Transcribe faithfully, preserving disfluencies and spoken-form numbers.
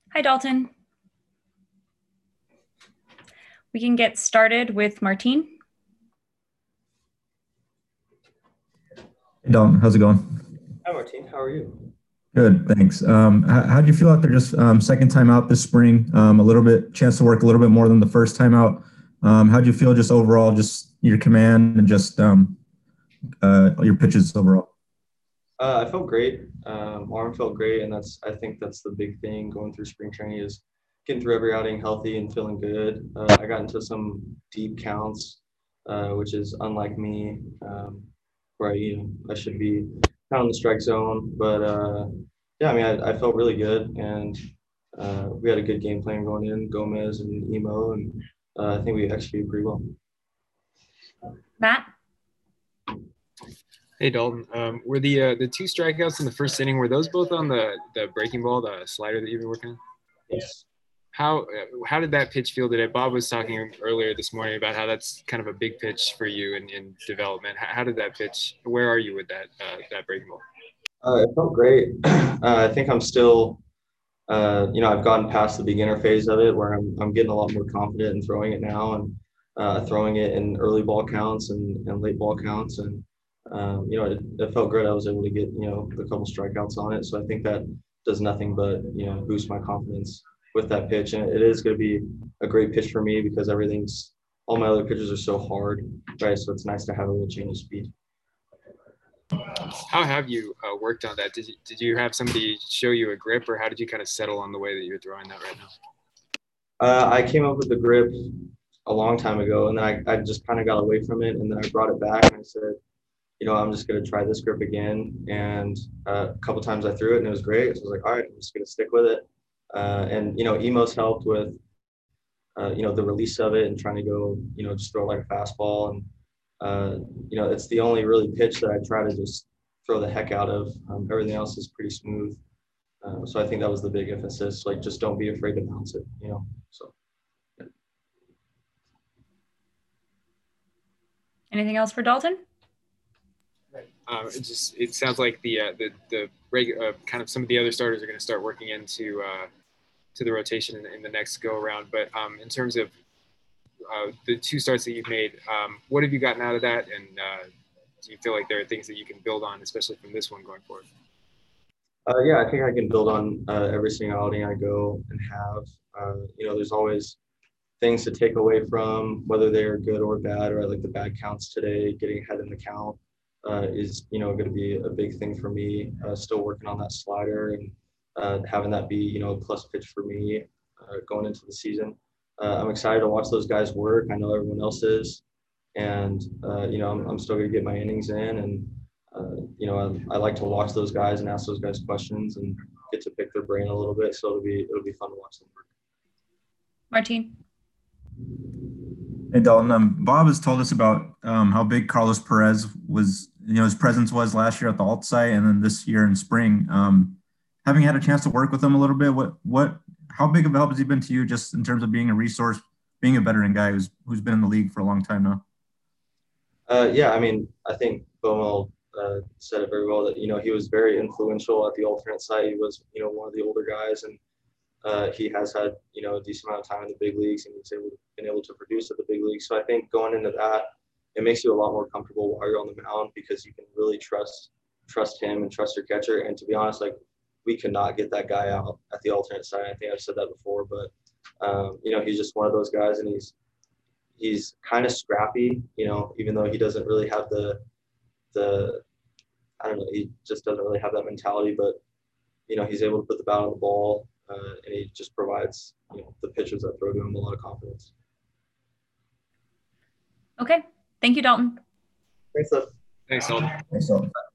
Hi, Dalton. We can get started with Martine. Hey Dalton, how's it going? Hi, Martine. How are you? Good, thanks. Um, how, how do you feel out there just um, second time out this spring? Um, a little bit chance to work a little bit more than the first time out. Um, how do you feel just overall, just your command and just um, uh, your pitches overall? Uh, I felt great. Um, arm felt great, and that's I think that's the big thing going through spring training is getting through every outing healthy and feeling good. Uh, I got into some deep counts, uh, which is unlike me, um, where I, you know I should be kind of in the strike zone. But uh, yeah, I mean I, I felt really good, and uh, we had a good game plan going in. Gomez and Emo, and uh, I think we executed pretty well. Matt? Hey Dalton, um, were the uh, the two strikeouts in the first inning, were those both on the the breaking ball, the slider that you've been working on? Yes. How uh, how did that pitch feel today? Bob was talking earlier this morning about how that's kind of a big pitch for you in, in development. How, how did that pitch? Where are you with that uh, that breaking ball? Uh, it felt great. uh, I think I'm still uh, you know, I've gotten past the beginner phase of it where I'm, I'm getting a lot more confident in throwing it now and uh, throwing it in early ball counts and, and late ball counts. And, um, you know, it, it felt good. I was able to get, you know, a couple strikeouts on it. So I think that does nothing but, you know, boost my confidence with that pitch. And it is going to be a great pitch for me because everything's, all my other pitches are so hard, right? So it's nice to have a little change of speed. How have you uh, worked on that? Did you, did you have somebody show you a grip, or how did you kind of settle on the way that you're throwing that right now? Uh, I came up with the grip a long time ago, and then I, I just kind of got away from it, and then I brought it back and I said, you know, I'm just gonna try this grip again. And uh, a couple times I threw it and it was great. So I was like, all right, I'm just gonna stick with it. Uh, and you know, Emos helped with uh, you know the release of it and trying to go, you know, just throw like a fastball. And uh, you know, it's the only really pitch that I try to just throw the heck out of. Um, everything else is pretty smooth. Uh, so I think that was the big emphasis. Like, just don't be afraid to bounce it. You know, so. Anything else for Dalton? Uh, it just it sounds like the uh, the the regular uh, kind of some of the other starters are going to start working into uh, to the rotation in, in the next go around. But um, in terms of uh, the two starts that you've made, um, what have you gotten out of that, and uh, do you feel like there are things that you can build on, especially from this one going forward? Uh, yeah, I think I can build on uh, every single outing I go and have. Uh, you know, there's always things to take away from, whether they are good or bad, or like the bad counts today, getting ahead in the count uh, is, you know, going to be a big thing for me. Uh, still working on that slider and uh, having that be, you know, a plus pitch for me uh, going into the season. Uh, I'm excited to watch those guys work. I know everyone else is. And, uh, you know, I'm, I'm still going to get my innings in. And, uh, you know, I, I like to watch those guys and ask those guys questions and get to pick their brain a little bit. So it'll be, it'll be fun to watch them work. Martine? Hey Dalton, um, Bob has told us about um, how big Carlos Perez was, you know, his presence was last year at the alt site, and then this year in spring. Um, having had a chance to work with him a little bit, what, what, how big of a help has he been to you, just in terms of being a resource, being a veteran guy who's who's been in the league for a long time now? Uh, yeah, I mean, I think Bomo uh, said it very well that, you know, he was very influential at the alternate site. He was, you know, one of the older guys, and uh, he has had, you know, a decent amount of time in the big leagues, and he's able, been able to produce at the big leagues. So I think going into that, it makes you a lot more comfortable while you're on the mound because you can really trust trust him and trust your catcher. And to be honest, like, we could not get that guy out at the alternate site. I think I've said that before, but um, you know, he's just one of those guys, and he's he's kind of scrappy, you know, even though he doesn't really have the the I don't know, he just doesn't really have that mentality, but you know, he's able to put the bat on the ball, uh, and he just provides, you know, the pitchers that throw to him a lot of confidence. Okay. Thank you, Dalton. Thanks, Liv. Thanks, Dalton. Thanks, Dalton.